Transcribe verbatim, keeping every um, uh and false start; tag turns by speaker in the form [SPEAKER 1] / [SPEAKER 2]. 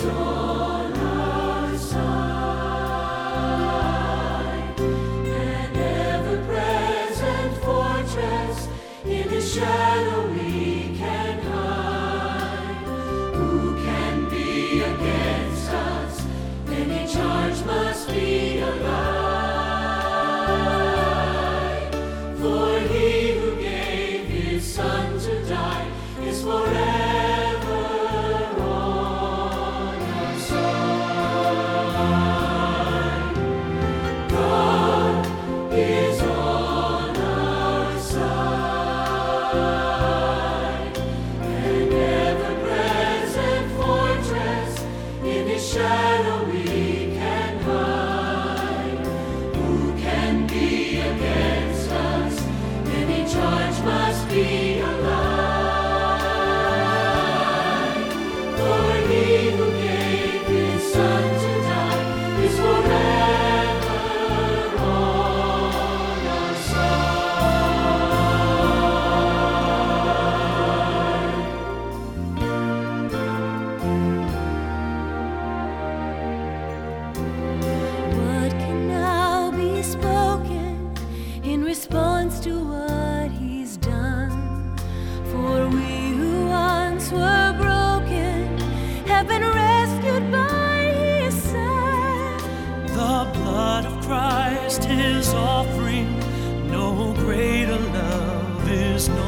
[SPEAKER 1] on our side, an ever-present fortress, in His shadow we can hide. Who can be against us? Any charge must be a lie. For He who gave His Son to die is forever on our side. God is on our side, an ever-present fortress, in His shadow we can hide. Who can be against us? Any charge must be a lie. For He who gave His Son to die is forever on our side.
[SPEAKER 2] What can now be spoken in response to what He's done? For we who once were broken have been rescued by His Son.
[SPEAKER 3] The blood of Christ, His offering, no greater love is known.